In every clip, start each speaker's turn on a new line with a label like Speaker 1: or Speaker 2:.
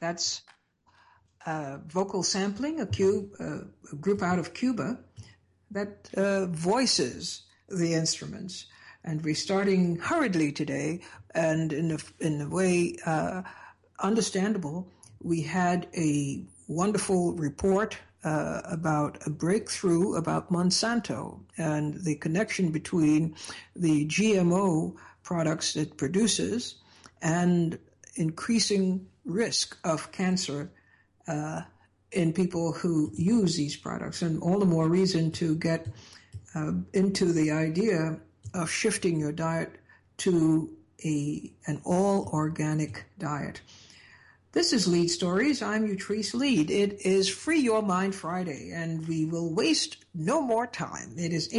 Speaker 1: That's vocal sampling, a group out of Cuba that voices the instruments. And we're starting hurriedly today, and in a way understandable. We had a wonderful report about a breakthrough about Monsanto and the connection between the GMO products it produces and increasing risk of cancer in people who use these products. And all the more reason to get into the idea of shifting your diet to an all-organic diet. This is Lead Stories. I'm Utrice Lead. It is Free Your Mind Friday, and we will waste no more time. It is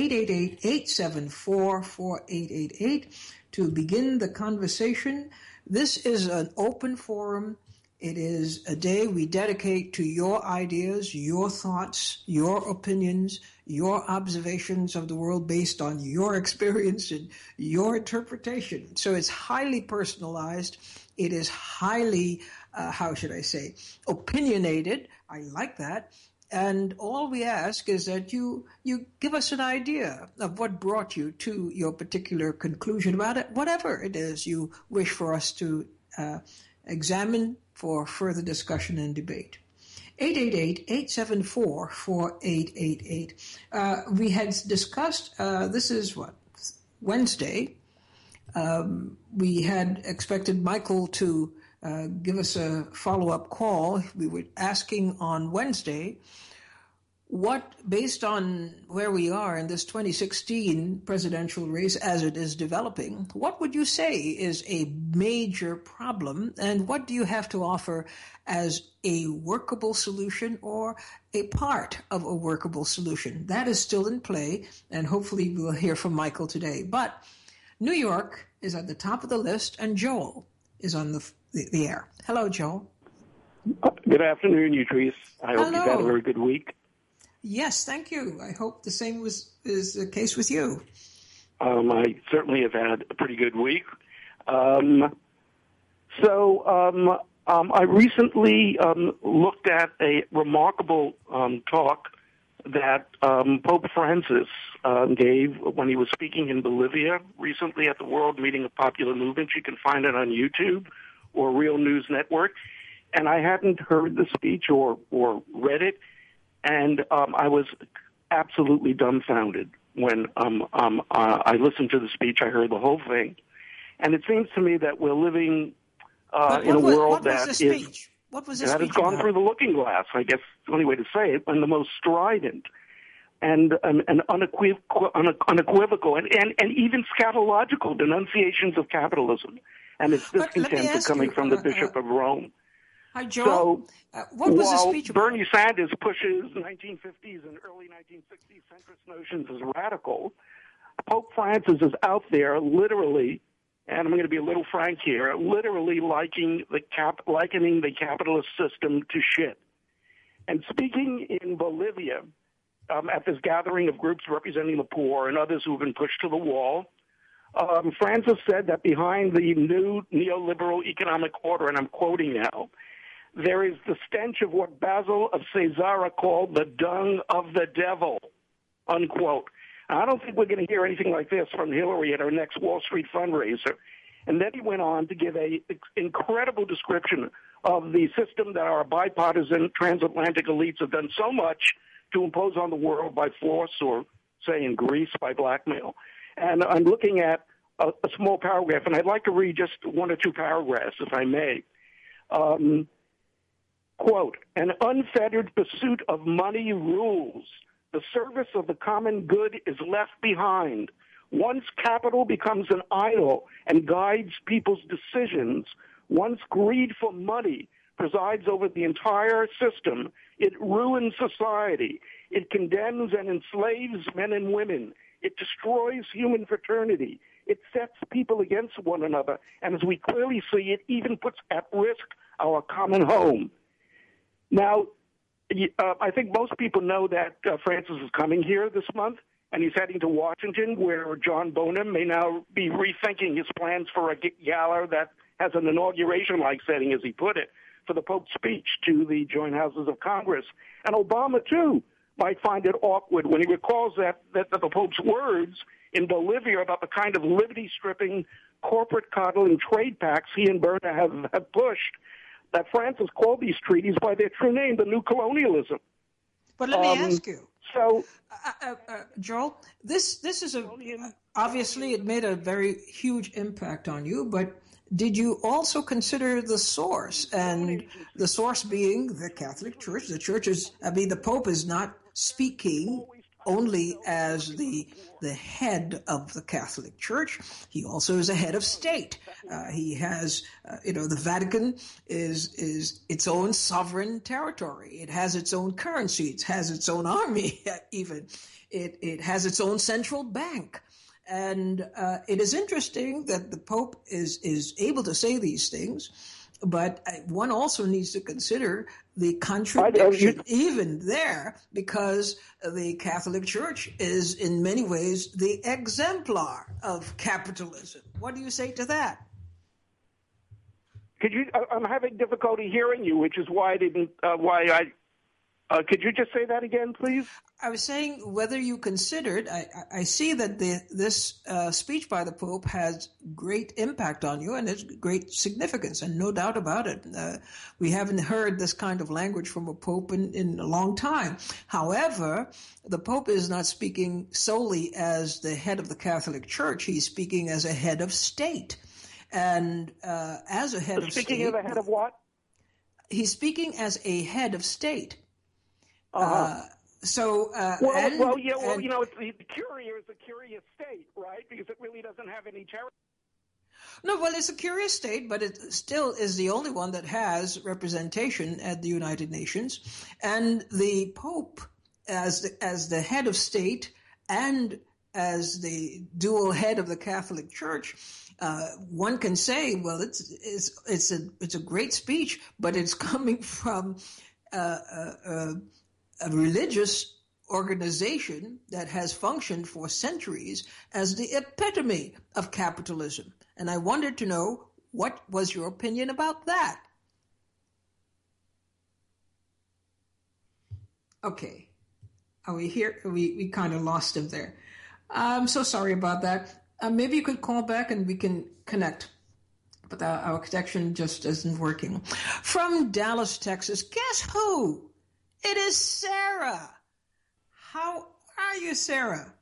Speaker 1: 888-874-4888 to begin the conversation. This is an open forum. It is a day we dedicate to your ideas, your thoughts, your opinions, your observations of the world based on your experience and your interpretation. So it's highly personalized. It is highly, opinionated. I like that. And all we ask is that you give us an idea of what brought you to your particular conclusion about it, whatever it is you wish for us to examine for further discussion and debate. 888-874-4888. We had discussed, this is Wednesday. We had expected Michael to give us a follow-up call. We were asking on Wednesday based on where we are in this 2016 presidential race as it is developing, what would you say is a major problem, and what do you have to offer as a workable solution or a part of a workable solution? That is still in play, and hopefully we'll hear from Michael today. But New York is at the top of the list, and Joel is on the air. Hello, Joel.
Speaker 2: Good afternoon, Utrice. I hope you've had a very good week.
Speaker 1: Yes, thank you. I hope the same is the case with you.
Speaker 2: I certainly have had a pretty good week. I recently looked at a remarkable talk that Pope Francis gave when he was speaking in Bolivia recently at the World Meeting of Popular Movements. You can find it on YouTube or Real News Network. And I hadn't heard the speech or read it. And I was absolutely dumbfounded when I listened to the speech. I heard the whole thing. And it seems to me that we're living in a world that has gone through the looking glass, I guess is the only way to say it, and the most strident and unequivocal and even scatological denunciations of capitalism and its discontent are coming from the Bishop of Rome.
Speaker 1: Hi, Joel. What was the speech about?
Speaker 2: Bernie Sanders pushes 1950s and early 1960s centrist notions as radical, Pope Francis is out there literally, and I'm going to be a little frank here, literally likening the capitalist system to shit. And speaking in Bolivia at this gathering of groups representing the poor and others who have been pushed to the wall, Francis said that behind the new neoliberal economic order, and I'm quoting now, there is the stench of what Basil of Caesarea called the dung of the devil, unquote. I don't think we're going to hear anything like this from Hillary at her next Wall Street fundraiser. And then he went on to give an incredible description of the system that our bipartisan transatlantic elites have done so much to impose on the world by force or, say, in Greece, by blackmail. And I'm looking at a small paragraph, and I'd like to read just one or two paragraphs, if I may. Quote, an unfettered pursuit of money rules. The service of the common good is left behind. Once capital becomes an idol and guides people's decisions, once greed for money presides over the entire system, it ruins society. It condemns and enslaves men and women. It destroys human fraternity. It sets people against one another. And as we clearly see, it even puts at risk our common home. Now, I think most people know that Francis is coming here this month, and he's heading to Washington, where John Bonham may now be rethinking his plans for a gala that has an inauguration-like setting, as he put it. for the Pope's speech to the joint houses of Congress. And Obama, too, might find it awkward when he recalls that the Pope's words in Bolivia about the kind of liberty-stripping, corporate-coddling trade pacts he and Berna have pushed, that Francis called these treaties by their true name, the new colonialism.
Speaker 1: But let me ask you,
Speaker 2: so,
Speaker 1: Joel, this is obviously it made a very huge impact on you, but did you also consider the source, and the source being the Catholic Church? The Church is, the Pope is not speaking only as the head of the Catholic Church. He also is a head of state. He has, the Vatican is its own sovereign territory. It has its own currency. It has its own army, even. It has its own central bank. And it is interesting that the Pope is able to say these things, but one also needs to consider the contradiction even there, because the Catholic Church is in many ways the exemplar of capitalism. What do you say to that?
Speaker 2: I'm having difficulty hearing you, which is why could you just say that again, please?
Speaker 1: I was saying whether you considered, I see that this speech by the Pope has great impact on you and it's great significance, and no doubt about it. We haven't heard this kind of language from a Pope in a long time. However, the Pope is not speaking solely as the head of the Catholic Church. He's speaking as a head of state. And as a head of state...
Speaker 2: Speaking as a head of what?
Speaker 1: He's speaking as a head of state.
Speaker 2: Uh-huh.
Speaker 1: The
Speaker 2: Curia is a curious state, right? Because it really doesn't have any territory.
Speaker 1: No, well, it's a curious state, but it still is the only one that has representation at the United Nations. And the Pope, as the head of state and as the dual head of the Catholic Church, one can say, well, it's a great speech, but it's coming from a religious organization that has functioned for centuries as the epitome of capitalism. And I wanted to know, what was your opinion about that? Okay. Are we here? We kind of lost him there. I'm so sorry about that. Maybe you could call back and we can connect. But our connection just isn't working. From Dallas, Texas, guess who? It is Sarah. How are you, Sarah?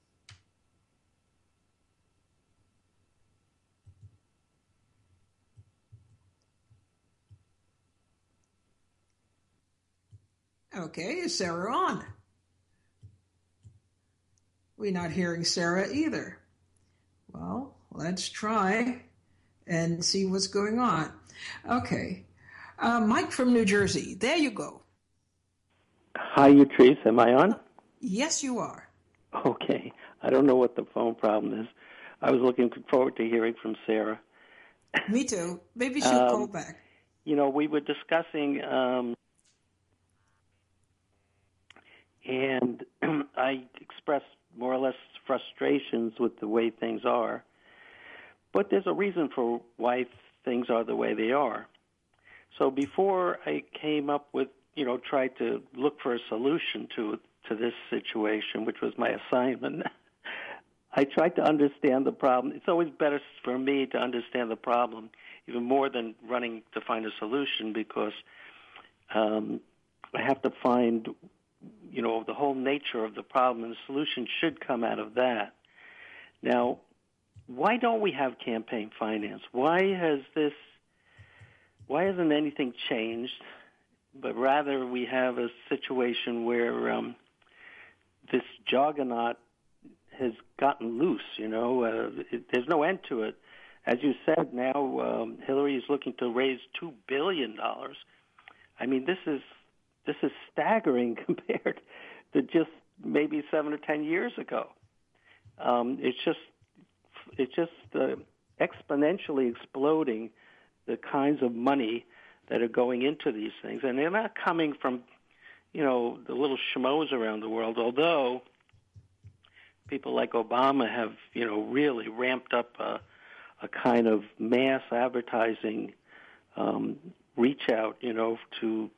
Speaker 1: Okay, is Sarah on? We're not hearing Sarah either. Well, let's try and see what's going on. Okay. Mike from New Jersey. There you go.
Speaker 3: Hi, Utrice. Am I on?
Speaker 1: Yes, you are.
Speaker 3: Okay. I don't know what the phone problem is. I was looking forward to hearing from Sarah.
Speaker 1: Me too. Maybe she'll call back.
Speaker 3: We were discussing, and I expressed more or less frustrations with the way things are. But there's a reason for why things are the way they are. So before I came up with, tried to look for a solution to this situation, which was my assignment, I tried to understand the problem. It's always better for me to understand the problem, even more than running to find a solution, because I have to find, the whole nature of the problem, and the solution should come out of that. Now, why don't we have campaign finance? Why hasn't anything changed? But rather we have a situation where this juggernaut has gotten loose, there's no end to it. As you said, now Hillary is looking to raise $2 billion. I mean, this is staggering compared to just maybe 7 or 10 years ago. It's just exponentially exploding the kinds of money that are going into these things. And they're not coming from, the little schmoes around the world, although people like Obama have, really ramped up a kind of mass advertising reach out, to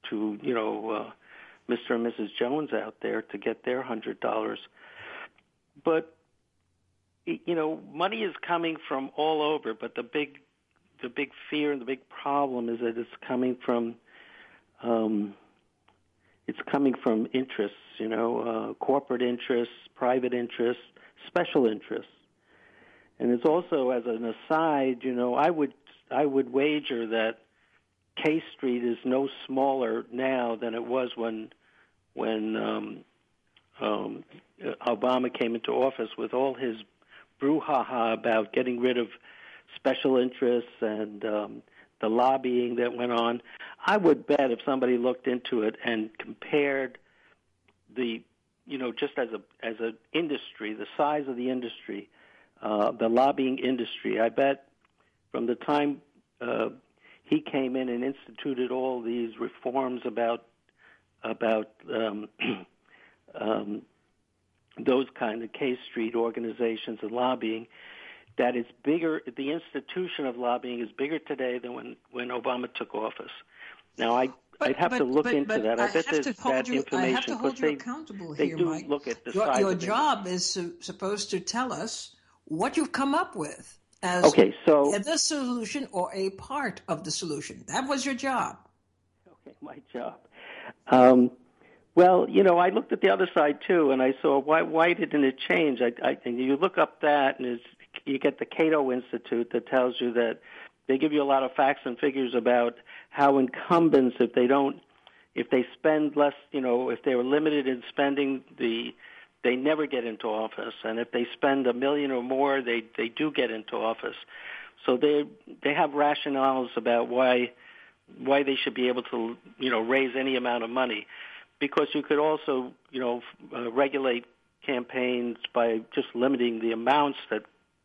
Speaker 3: Mr. and Mrs. Jones out there to get their $100. But money is coming from all over. But the big fear and the big problem is that it's coming from interests, corporate interests, private interests, special interests. And it's also, as an aside, I would wager that K Street is no smaller now than it was when Obama came into office, with all his brouhaha about getting rid of special interests and the lobbying that went on. I would bet if somebody looked into it and compared just as an industry, the size of the industry, the lobbying industry, I bet from the time he came in and instituted all these reforms about those kind of K Street organizations and lobbying, that it's bigger. The institution of lobbying is bigger today than when Obama took office. Now, I'd have to look into that. I bet there's that information.
Speaker 1: I have to hold you accountable here, Mike.
Speaker 3: Look at the size
Speaker 1: your
Speaker 3: of
Speaker 1: job is supposed to tell us what you've come up with as the solution or a part of the solution. That was your job.
Speaker 3: Okay, my job. Well, I looked at the other side too, and I saw why didn't it change? And you look up that, and you get the Cato Institute that tells you that they give you a lot of facts and figures about how incumbents, if they spend less, if they were limited in spending, they never get into office, and if they spend $1 million or more, they do get into office. So they have rationales about why they should be able to raise any amount of money, because you could also regulate campaigns by just limiting the amounts that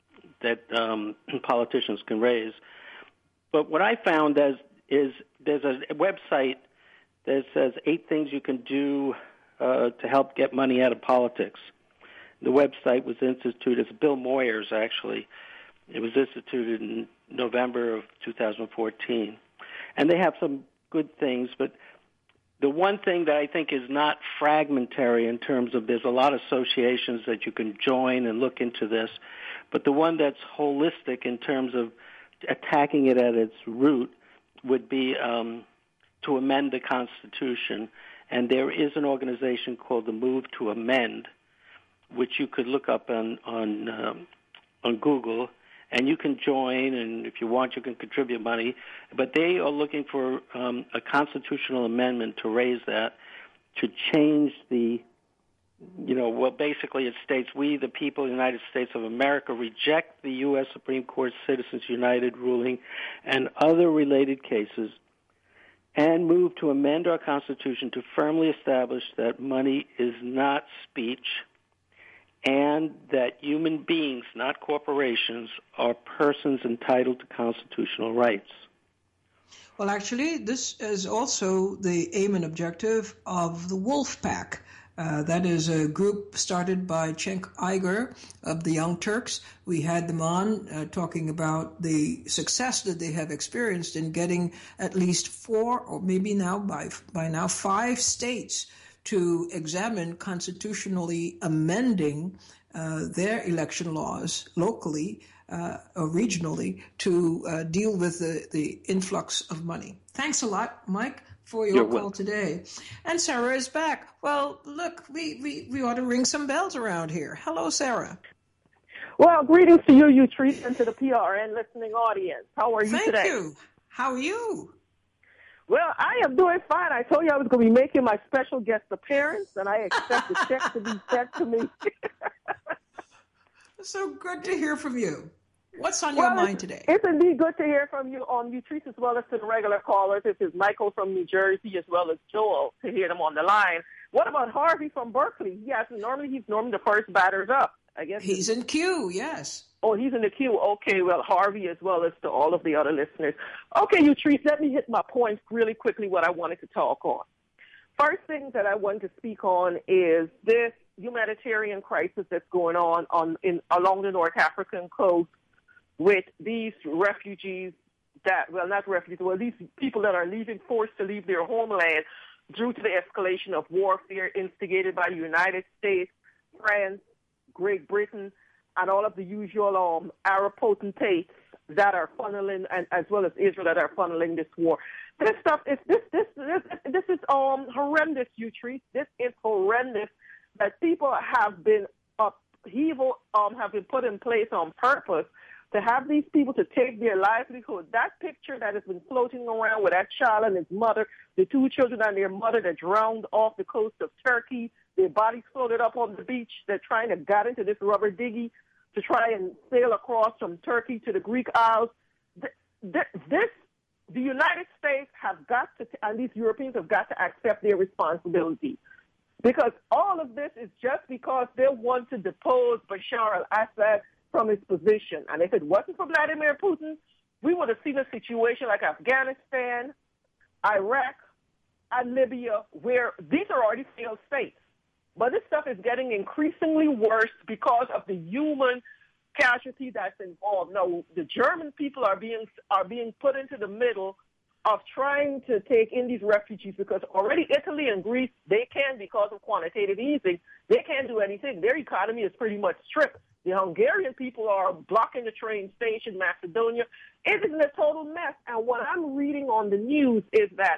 Speaker 3: politicians can raise. But what I found is there's a website that says 8 things you can do to help get money out of politics. The website was instituted, it's Bill Moyers actually. It was instituted in November of 2014. And they have some good things, but the one thing that I think is not fragmentary in terms of, there's a lot of associations that you can join and look into this, but the one that's holistic in terms of attacking it at its root would be to amend the Constitution. And there is an organization called the Move to Amend, which you could look up on Google, and you can join, and if you want, you can contribute money. But they are looking for a constitutional amendment to raise that, to change basically it states, we, the people of the United States of America, reject the U.S. Supreme Court Citizens United ruling and other related cases, and move to amend our Constitution to firmly establish that money is not speech, and that human beings, not corporations, are persons entitled to constitutional rights.
Speaker 1: Well, actually, this is also the aim and objective of the Wolf Pack. That is a group started by Cenk Uygur of the Young Turks. We had them on talking about the success that they have experienced in getting at least 4, or maybe now by now 5 states to examine constitutionally amending their election laws locally or regionally to deal with the influx of money. Thanks a lot, Mike, for your call today. And Sarah is back. Well, look, we ought to ring some bells around here. Hello, Sarah.
Speaker 4: Well, greetings to you, Treat, and to the PRN listening audience. How are you today?
Speaker 1: Thank you. How are you?
Speaker 4: Well, I am doing fine. I told you I was going to be making my special guest appearance, and I expect the check to be sent to me.
Speaker 1: So good to hear from you. What's on your mind today?
Speaker 4: It's indeed good to hear from you on Nutrice, as well as to the regular callers. This is Michael from New Jersey, as well as Joel, to hear them on the line. What about Harvey from Berkeley? Yes, normally he's the first batters up. I guess
Speaker 1: he's in queue, yes.
Speaker 4: Oh, he's in the queue. Okay, well, Harvey, as well as to all of the other listeners. Okay, Nutrice, let me hit my points really quickly, what I wanted to talk on. First thing that I want to speak on is this humanitarian crisis that's going on along the North African coast with these refugees these people that are forced to leave their homeland due to the escalation of warfare instigated by the United States, France, Great Britain, and all of the usual Arab potentates that are funneling, and as well as Israel, that are funneling this war. This stuff is this is horrendous, Utrice. This is horrendous. That people have been have been put in place on purpose to have these people to take their livelihood. That picture that has been floating around with that child and his mother, the two children and their mother that drowned off the coast of Turkey, their bodies floated up on the beach. They're trying to get into this rubber diggy to try and sail across from Turkey to the Greek Isles. The United States have got to, and these Europeans have got to accept their responsibility. Because all of this is just because they want to depose Bashar al-Assad from his position. And if it wasn't for Vladimir Putin, we would have seen a situation like Afghanistan, Iraq, and Libya, where these are already failed states. But this stuff is getting increasingly worse because of the human casualty that's involved. Now, the German people are being put into the middle of trying to take in these refugees because already Italy and Greece, they can, because of quantitative easing, they can't do anything. Their economy is pretty much stripped. The Hungarian people are blocking the train station, Macedonia. It is in a total mess. And what I'm reading on the news is that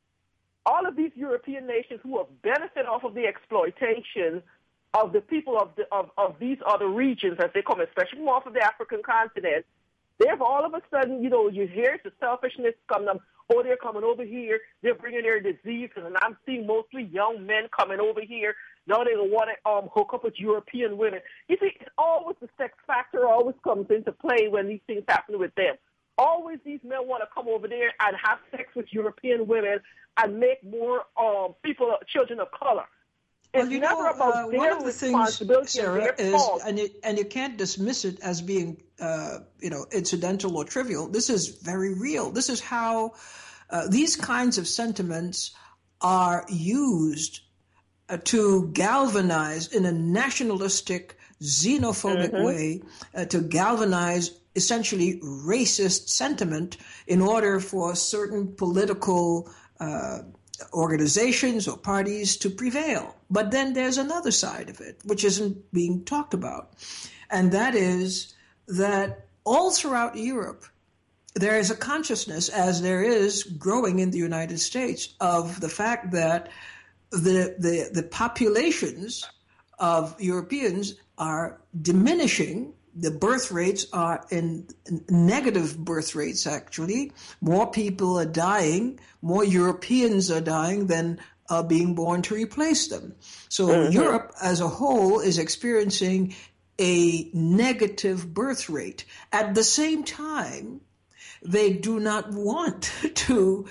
Speaker 4: all of these European nations who have benefited off of the exploitation of the people of these other regions as they come, especially from off of the African continent, they've all of a sudden, you hear the selfishness come them. Oh, they're coming over here. They're bringing their diseases, and I'm seeing mostly young men coming over here. Now they want to hook up with European women. You see, it's always the sex factor always comes into play when these things happen with them. Always these men want to come over there and have sex with European women and make more children of color. It's never about their
Speaker 1: one of the things, Sarah, is,
Speaker 4: fault.
Speaker 1: and you can't dismiss it as being, incidental or trivial. This is very real. This is how these kinds of sentiments are used to galvanize in a nationalistic, xenophobic way, to galvanize essentially racist sentiment in order for certain political organizations or parties to prevail. But then there's another side of it, which isn't being talked about. And that is that all throughout Europe, there is a consciousness, as there is growing in the United States, of the fact that the populations of Europeans are diminishing. The birth rates are in negative birth rates, actually. More people are dying, more Europeans are dying than are being born to replace them. So Europe as a whole is experiencing a negative birth rate. At the same time, they do not want to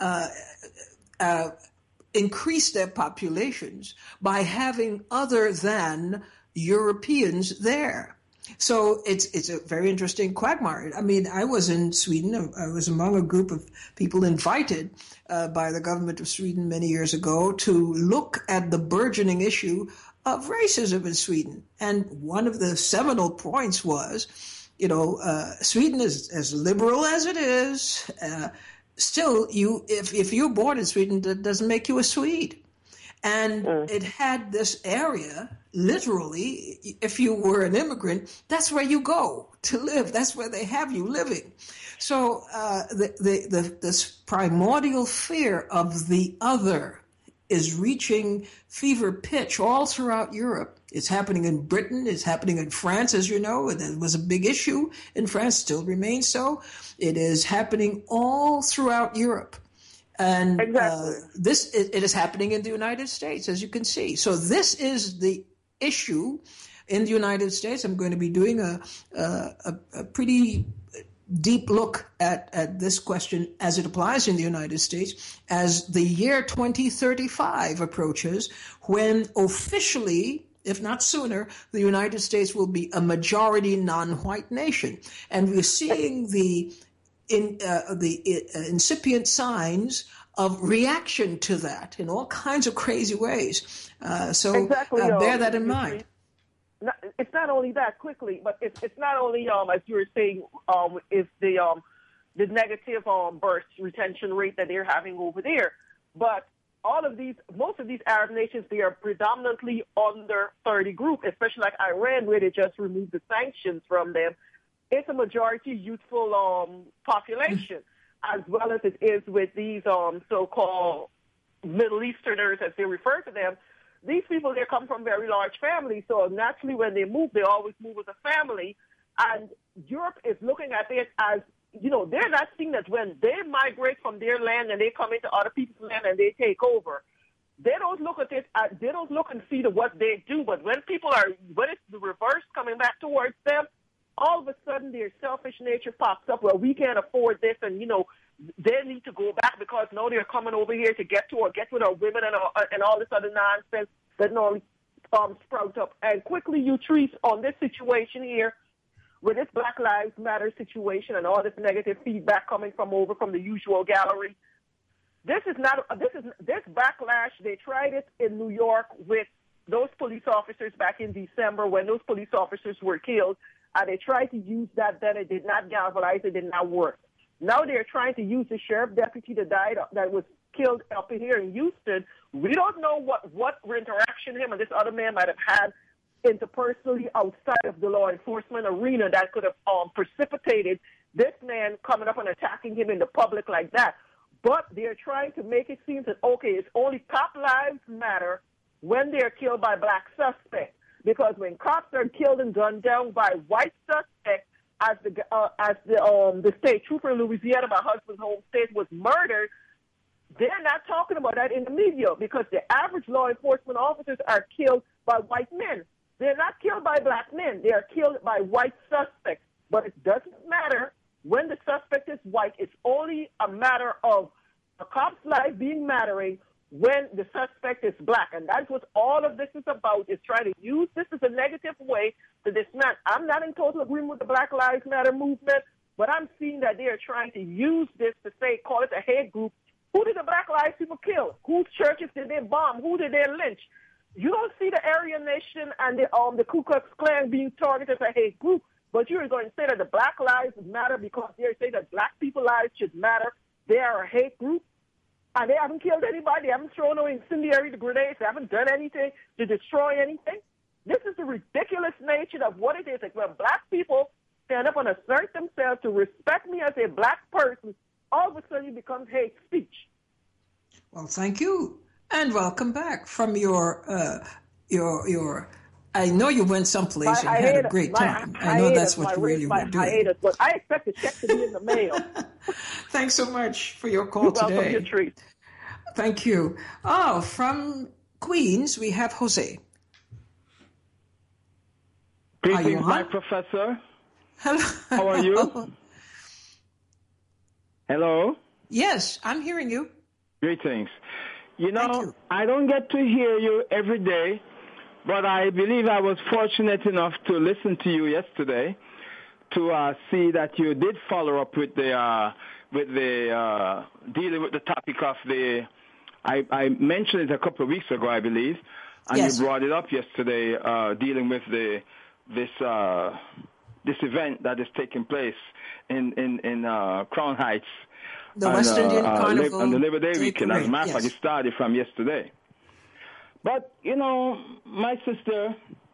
Speaker 1: increase their populations by having other than Europeans there. So it's a very interesting quagmire. I mean, I was in Sweden. I was among a group of people invited by the government of Sweden many years ago to look at the burgeoning issue of racism in Sweden. And one of the seminal points was, Sweden is as liberal as it is. Still, if you're born in Sweden, that doesn't make you a Swede. And it had this area, literally, if you were an immigrant, that's where you go to live. That's where they have you living. So this primordial fear of the other is reaching fever pitch all throughout Europe. It's happening in Britain. It's happening in France, as you know. It was a big issue in France, still remains so. It is happening all throughout Europe. And it is happening in the United States, as you can see. So this is the issue in the United States. I'm going to be doing a pretty deep look at this question as it applies in the United States as the year 2035 approaches, when officially, if not sooner, the United States will be a majority non-white nation. And we're seeing the incipient signs of reaction to that in all kinds of crazy ways. Bear that in mind.
Speaker 4: It's not only that quickly, but it's not only as you were saying, is the the negative birth retention rate that they're having over there. But most of these Arab nations, they are predominantly under 30 group, especially like Iran, where they just removed the sanctions from them. It's a majority youthful population, as well as it is with these so-called Middle Easterners, as they refer to them. These people, they come from very large families, so naturally when they move, they always move as a family. And Europe is looking at it as, they're not seeing that when they migrate from their land and they come into other people's land and they take over, they don't look at it, they don't look and see what they do. But when it's the reverse coming back towards them, all of a sudden their selfish nature pops up. Well, we can't afford this, and they need to go back because now they're coming over here to get with our women and all this other nonsense that normally sprout up. And quickly, you treat on this situation here with this Black Lives Matter situation and all this negative feedback coming from the usual gallery. This backlash. They tried it in New York with those police officers back in December when those police officers were killed. And they tried to use that then. It did not galvanize. It did not work. Now they're trying to use the sheriff deputy that was killed up here in Houston. We don't know what interaction him and this other man might have had interpersonally outside of the law enforcement arena that could have precipitated this man coming up and attacking him in the public like that. But they're trying to make it seem that, okay, it's only cop lives matter when they're killed by black suspects. Because when cops are killed and gunned down by white suspects, as the state trooper in Louisiana, my husband's home state, was murdered, they're not talking about that in the media because the average law enforcement officers are killed by white men. They're not killed by black men. They are killed by white suspects. But it doesn't matter when the suspect is white. It's only a matter of a cop's life being mattering when the suspect is black. And that's what all of this is about, is trying to use this as a negative way to dismantle. I'm not in total agreement with the Black Lives Matter movement, but I'm seeing that they are trying to use this to say, call it a hate group. Who did the Black Lives people kill? Whose churches did they bomb? Who did they lynch? You don't see the Aryan Nation and the Ku Klux Klan being targeted as a hate group, but you're going to say that the Black Lives Matter because they say that black people's lives should matter. They are a hate group. And they haven't killed anybody. They haven't thrown no incendiary grenades. They haven't done anything to destroy anything. This is the ridiculous nature of what it is. Like when black people stand up and assert themselves to respect me as a black person, all of a sudden it becomes hate speech.
Speaker 1: Well, thank you. And welcome back from your I know you went someplace and had a great time. I know that's what you really were doing.
Speaker 4: Hiatus, but I expect the check to be in the mail.
Speaker 1: Thanks so much for your call today.
Speaker 4: You're welcome, your treat.
Speaker 1: Thank you. Oh, from Queens, we have Jose.
Speaker 5: Greetings, my professor.
Speaker 1: Hello.
Speaker 5: How are you? Hello?
Speaker 1: Yes, I'm hearing you.
Speaker 5: Greetings. I don't get to hear you every day, but I believe I was fortunate enough to listen to you yesterday to see that you did follow up with the dealing with the topic of I mentioned it a couple of weeks ago, I believe, and yes. You brought it up yesterday, dealing with this event that is taking place in Crown Heights.
Speaker 1: The West Indian Carnival.
Speaker 5: On the Labor Day weekend. As a matter of fact, it started from yesterday. But, my sister,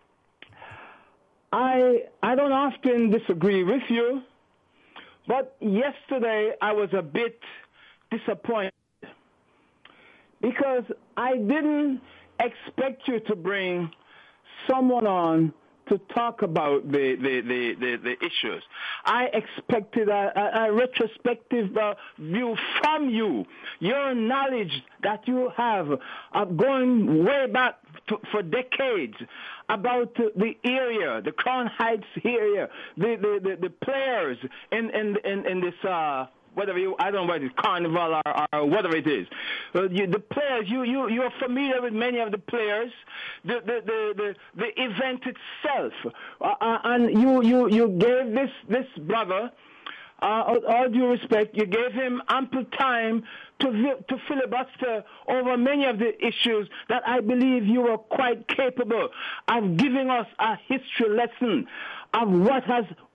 Speaker 5: I don't often disagree with you, but yesterday I was a bit disappointed because I didn't expect you to bring someone on to talk about the issues. I expected a retrospective view from you, your knowledge that you have going way back for decades about the area, the Crown Heights area, the players in this whatever I don't know whether it's carnival or whatever it is. The players, you are familiar with many of the players, the event itself, and you gave this brother, all due respect, you gave him ample time to filibuster over many of the issues that I believe you were quite capable of giving us a history lesson of what has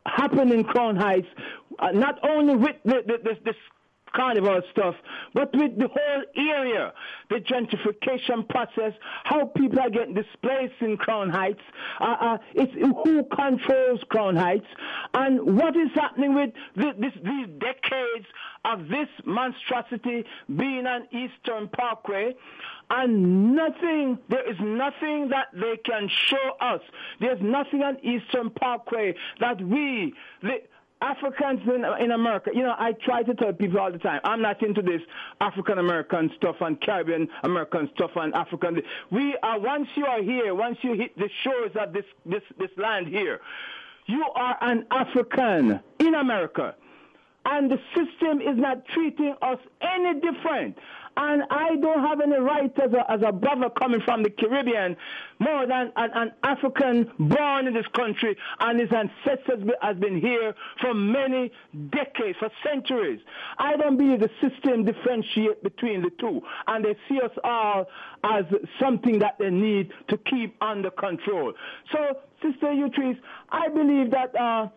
Speaker 5: happened in Crown Heights, not only with this carnival stuff, but with the whole area, the gentrification process, how people are getting displaced in Crown Heights, it's who controls Crown Heights, and what is happening with these decades of this monstrosity being on Eastern Parkway, and there is nothing that they can show us. There's nothing on Eastern Parkway that we, the Africans in America, I try to tell people all the time, I'm not into this African American stuff and Caribbean American stuff and African. We are, once you are here, once you hit the shores of this land here, you are an African in America. And the system is not treating us any different. And I don't have any right as a brother coming from the Caribbean more than an African born in this country, and his ancestors has been here for many decades, for centuries. I don't believe the system differentiates between the two, and they see us all as something that they need to keep under control. So, Sister Utrice, I believe that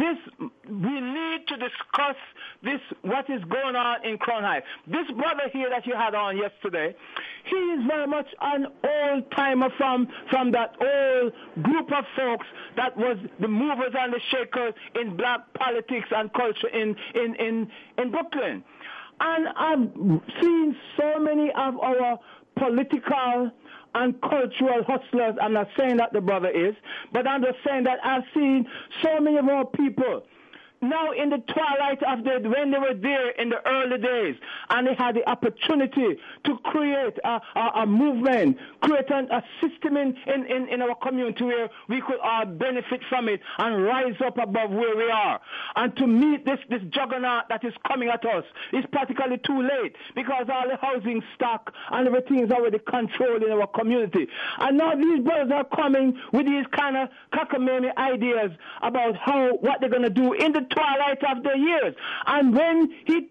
Speaker 5: we need to discuss what is going on in Crown Heights. This brother here that you had on yesterday, he is very much an old-timer from that old group of folks that was the movers and the shakers in black politics and culture in Brooklyn. And I've seen so many of our political and cultural hustlers. I'm not saying that the brother is, but I'm just saying that I've seen so many of our people now in the twilight of when they were there in the early days, and they had the opportunity to create a movement, create a system in our community where we could all benefit from it and rise up above where we are. And to meet this juggernaut that is coming at us is practically too late, because all the housing stock and everything is already controlled in our community. And now these brothers are coming with these kind of cockamamie ideas about what they're going to do in the twilight of the years. And when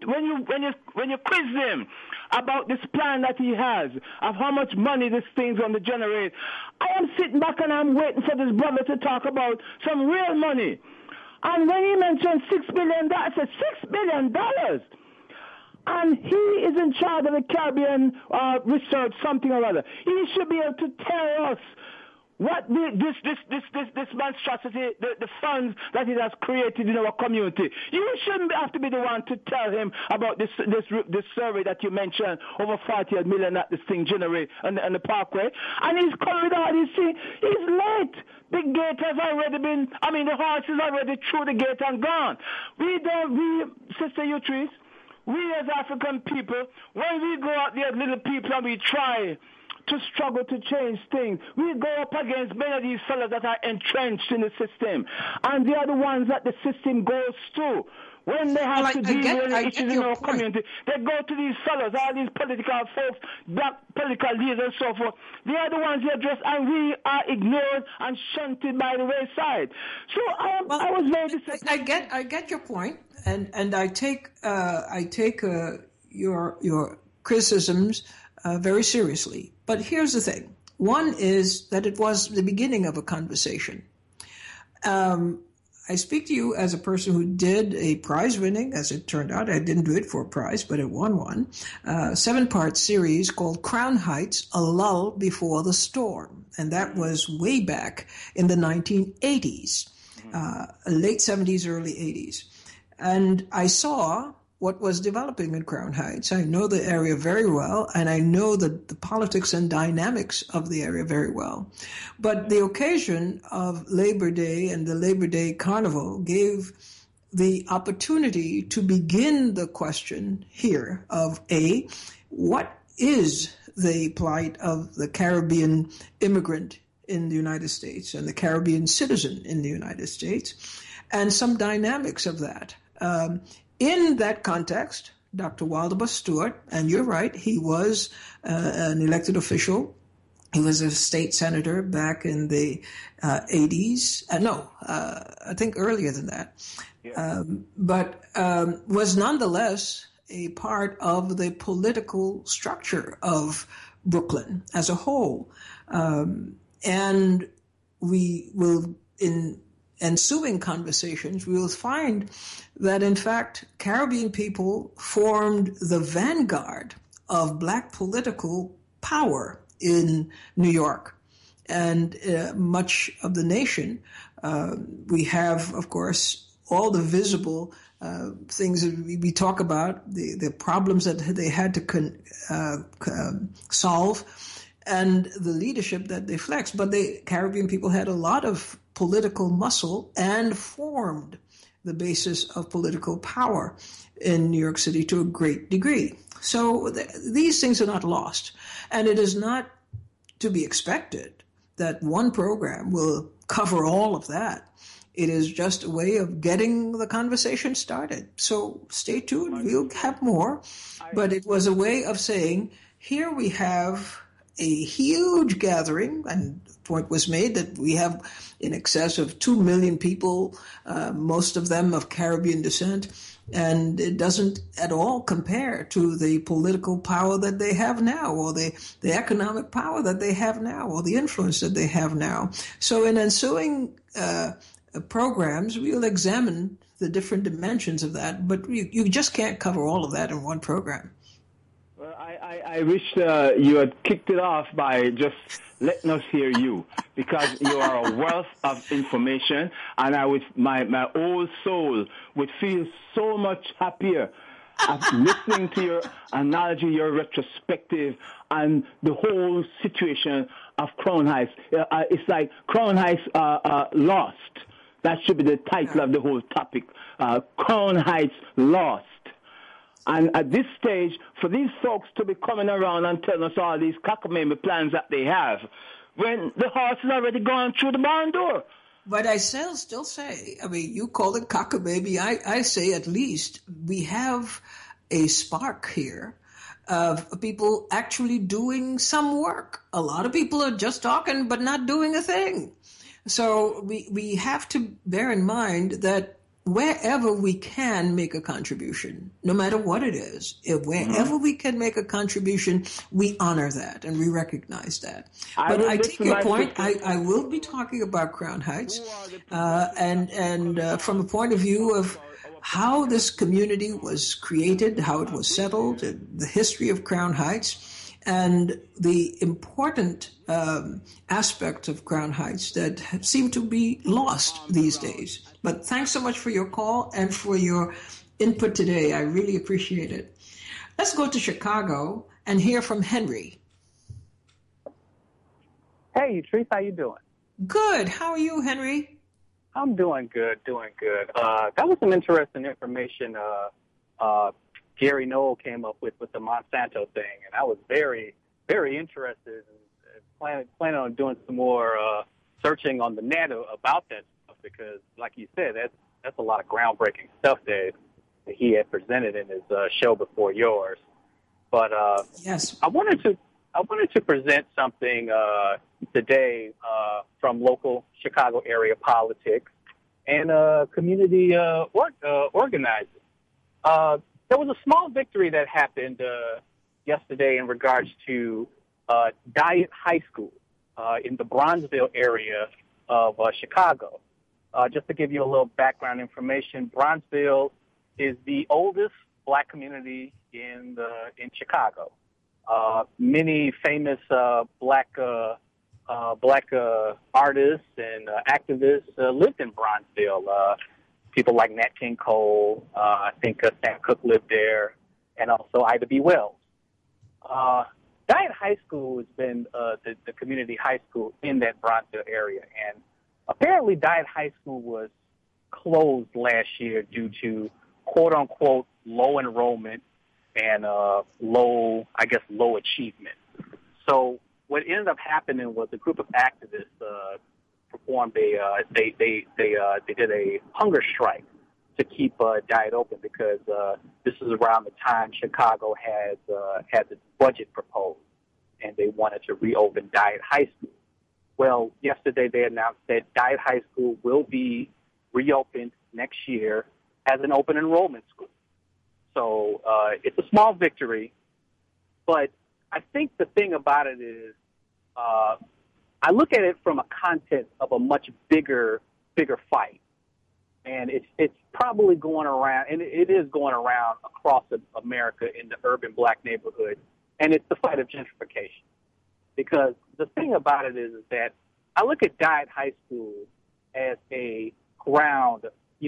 Speaker 5: you quiz him about this plan that he has of how much money this thing's going to generate, I am sitting back and I'm waiting for this brother to talk about some real money. And when he mentioned $6 billion, I said $6 billion. And he is in charge of the Caribbean research, something or other. He should be able to tell us what this monstrosity, the funds that it has created in our community. You shouldn't have to be the one to tell him about this survey that you mentioned, over 48 million that this thing generates on the Parkway. And he's coming with all these things. He's late. The gate has already the horse is already through the gate and gone. Sister Utrice, we as African people, when we go out there, little people, and we try to struggle to change things, we go up against many of these fellows that are entrenched in the system, and they are the ones that the system goes to. When they have to deal with the issues in our community, they go to these fellows, all these political folks, black political leaders and so forth. They are the ones they address, and we are ignored and shunted by the wayside. So I was very disappointed.
Speaker 1: I get your point, and I take your criticisms very seriously. But here's the thing. One is that it was the beginning of a conversation. I speak to you as a person who did a prize-winning, as it turned out. I didn't do it for a prize, but it won one. 7-part series called Crown Heights, A Lull Before the Storm. And that was way back in the 1980s, late 70s, early 80s. And I saw what was developing in Crown Heights. I know the area very well, and I know the politics and dynamics of the area very well. But the occasion of Labor Day and the Labor Day Carnival gave the opportunity to begin the question here of A, what is the plight of the Caribbean immigrant in the United States and the Caribbean citizen in the United States, and some dynamics of that. In that context, Dr. Waldemar Stewart, and you're right, he was an elected official. He was a state senator back in the 80s. I think earlier than that. Yeah. But was nonetheless a part of the political structure of Brooklyn as a whole. And we will, in ensuing conversations, we will find that, in fact, Caribbean people formed the vanguard of Black political power in New York and much of the nation. We have, of course, all the visible things that we talk about, the problems that they had to solve, and the leadership that they flexed. But the Caribbean people had a lot of political muscle and formed the basis of political power in New York City to a great degree. So these things are not lost. And it is not to be expected that one program will cover all of that. It is just a way of getting the conversation started. So stay tuned. We'll have more. But it was a way of saying, here we have a huge gathering, and the point was made that we have in excess of 2 million people, most of them of Caribbean descent, and it doesn't at all compare to the political power that they have now, or the economic power that they have now, or the influence that they have now. So in ensuing programs, we'll examine the different dimensions of that, but you just can't cover all of that in one program.
Speaker 5: Well, I wish you had kicked it off by just letting us hear you, because you are a wealth of information, and my old soul would feel so much happier listening to your analogy, your retrospective, and the whole situation of Crown Heights. It's like Crown Heights lost. That should be the title of the whole topic. Crown Heights lost. And at this stage, for these folks to be coming around and telling us all these cockamamie plans that they have, when the horse has already gone through the barn door.
Speaker 1: But I still say, I mean, you call it cockamamie. I say at least we have a spark here of people actually doing some work. A lot of people are just talking but not doing a thing. So we have to bear in mind that wherever we can make a contribution, no matter what it is, wherever we can make a contribution, we honor that and we recognize that. But I take your point. I will be talking about Crown Heights, and from a point of view of how this community was created, how it was settled, the history of Crown Heights, and the important aspect of Crown Heights that seem to be lost these days. But thanks so much for your call and for your input today. I really appreciate it. Let's go to Chicago and hear from Henry.
Speaker 6: Hey, Trace, how you doing?
Speaker 1: Good. How are you, Henry?
Speaker 6: I'm doing good. That was some interesting information Gary Knoll came up with the Monsanto thing, and I was very, very interested and planning on doing some more searching on the net about that stuff, because, like you said, that's a lot of groundbreaking stuff that he had presented in his show before yours. But
Speaker 1: yes,
Speaker 6: I wanted to present something today from local Chicago area politics and community organizing. There was a small victory that happened yesterday in regards to Diet High School in the Bronzeville area of Chicago. Just to give you a little background information, Bronzeville is the oldest black community in Chicago. Many famous black artists and activists lived in Bronzeville. People like Nat King Cole, I think Sam Cooke lived there, and also Ida B. Wells. Diet High School has been the community high school in that Bronzeville area, and apparently Diet High School was closed last year due to quote-unquote low enrollment and low achievement. So what ended up happening was a group of activists performed they did a hunger strike to keep Diet open, because this is around the time Chicago had its budget proposed, and they wanted to reopen Diet High School. Well, yesterday they announced that Diet High School will be reopened next year as an open enrollment school. So it's a small victory, but I think the thing about it is I look at it from a context of a much bigger bigger fight. And it's probably going around, and it is going around across America in the urban black neighborhoods, and it's the fight of gentrification. Because the thing about it is that I look at Dyett High School as a ground,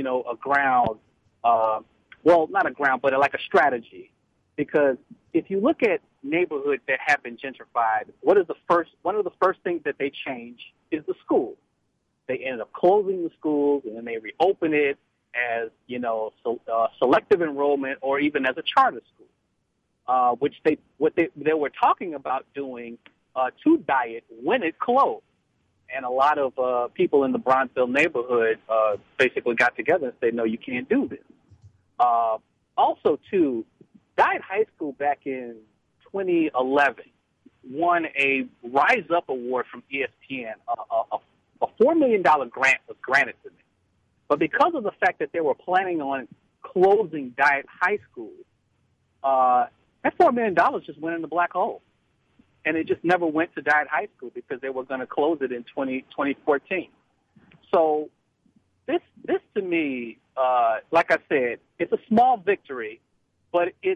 Speaker 6: well, not a ground, but like a strategy. Because if you look at neighborhoods that have been gentrified, one of the first things that they change is the school. They ended up closing the schools, and then they reopen it as, selective enrollment or even as a charter school, which they were talking about doing to Dyett when it closed. And a lot of people in the Bronzeville neighborhood basically got together and said, no, you can't do this. Also, too, Dyett High School back in 2011 won a Rise Up Award from ESPN, a $4 million grant was granted to them. But because of the fact that they were planning on closing Dyett High School, that $4 million just went in the black hole. And it just never went to Dyett High School because they were going to close it in 2014. So this to me, like I said, it's a small victory, but it's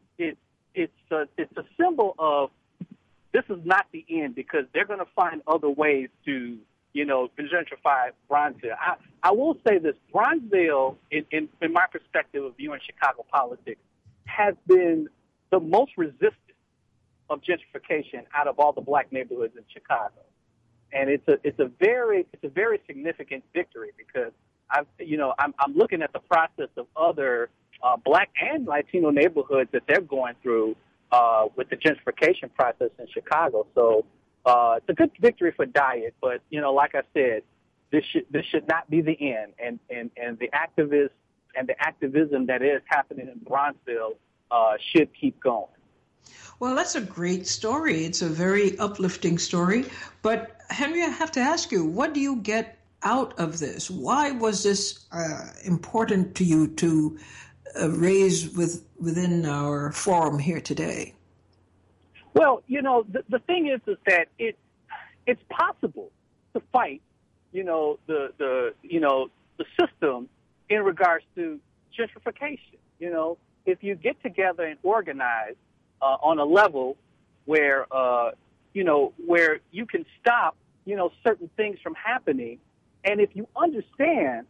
Speaker 6: a symbol of this is not the end because they're going to find other ways to gentrify Bronzeville. I will say this: Bronzeville, in my perspective of viewing Chicago politics, has been the most resistant of gentrification out of all the black neighborhoods in Chicago, and it's a very significant victory because I'm looking at the process of other black and Latino neighborhoods that they're going through with the gentrification process in Chicago. So it's a good victory for Dyett, but like I said, this should not be the end, and the activists and the activism that is happening in Bronzeville should keep going.
Speaker 1: Well, that's a great story. It's a very uplifting story. But Henry, I have to ask you, what do you get out of this? Why was this important to you to raise within our forum here today?
Speaker 6: Well, the thing is that it's possible to fight, the system in regards to gentrification. If you get together and organize on a level where where you can stop certain things from happening, and if you understand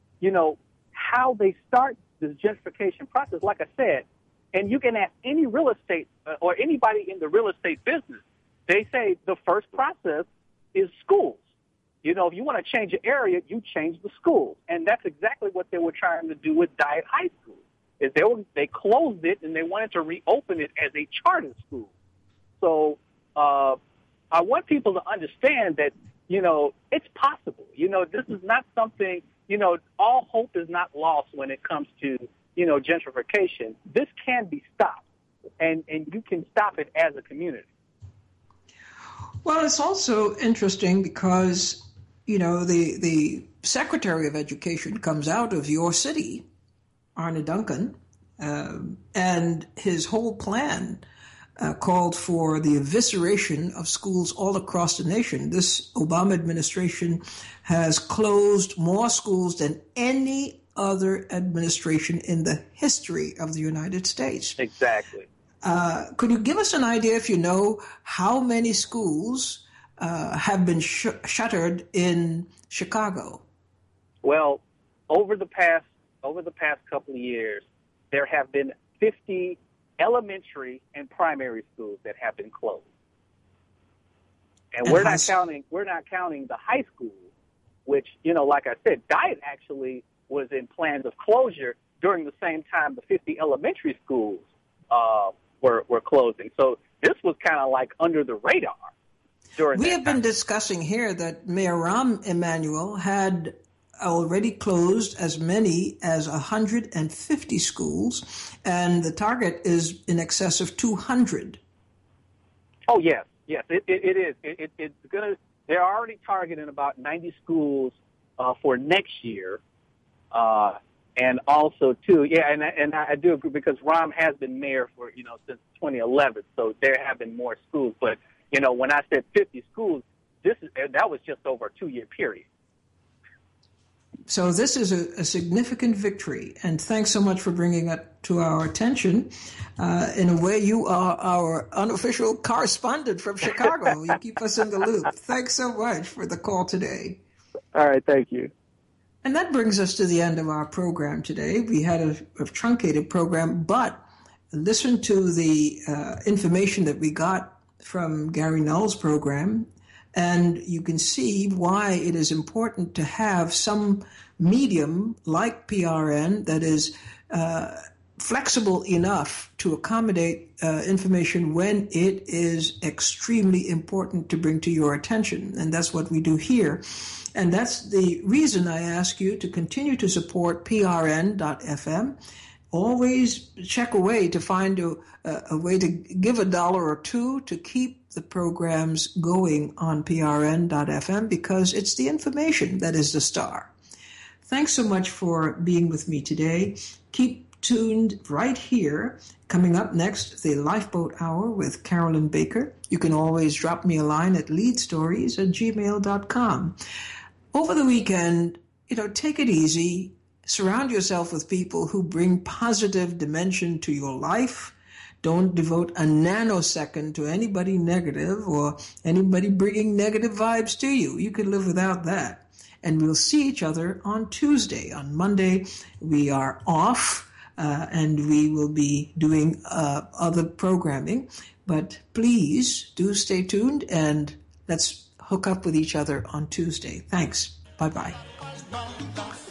Speaker 6: how they start this gentrification process, like I said. And you can ask any real estate or anybody in the real estate business. They say the first process is schools. If you want to change an area, you change the schools. And that's exactly what they were trying to do with Dyett High School. Is they closed it and they wanted to reopen it as a charter school. So I want people to understand that, it's possible. This is not something, all hope is not lost when it comes to gentrification. This can be stopped, and you can stop it as a community.
Speaker 1: Well, it's also interesting because, the Secretary of Education comes out of your city, Arne Duncan, and his whole plan called for the evisceration of schools all across the nation. This Obama administration has closed more schools than any other administration in the history of the United States.
Speaker 6: Exactly.
Speaker 1: Could you give us an idea, if you know, how many schools have been shuttered in Chicago?
Speaker 6: Well, over the past couple of years, there have been 50 elementary and primary schools that have been closed, and we're not counting the high school, which like I said, Dyett actually was in plans of closure during the same time the 50 elementary schools were closing. So this was kind of like under the radar.
Speaker 1: We have been discussing here that Mayor Rahm Emanuel had already closed as many as 150 schools, and the target is in excess of 200.
Speaker 6: Oh, yes, it is. It's gonna. They're already targeting about 90 schools for next year. And also, too, and I do agree because Rahm has been mayor for, since 2011, so there have been more schools. But, when I said 50 schools, that was just over a 2-year period.
Speaker 1: So this is a significant victory, and thanks so much for bringing it to our attention. In a way, you are our unofficial correspondent from Chicago. You keep us in the loop. Thanks so much for the call today.
Speaker 2: All right, thank you.
Speaker 1: And that brings us to the end of our program today. We had a truncated program, but listen to the information that we got from Gary Null's program, and you can see why it is important to have some medium like PRN that is flexible enough to accommodate information when it is extremely important to bring to your attention. And that's what we do here. And that's the reason I ask you to continue to support PRN.FM. Always check a way to find a way to give $1 or $2 to keep the programs going on PRN.FM, because it's the information that is the star. Thanks so much for being with me today. Keep tuned right here. Coming up next, the Lifeboat Hour with Carolyn Baker. You can always drop me a line at leadstories@gmail.com. Over the weekend, take it easy. Surround yourself with people who bring positive dimension to your life. Don't devote a nanosecond to anybody negative or anybody bringing negative vibes to you. You can live without that. And we'll see each other on Tuesday. On Monday, we are off, and we will be doing other programming. But please do stay tuned, and let's hook up with each other on Tuesday. Thanks. Bye-bye.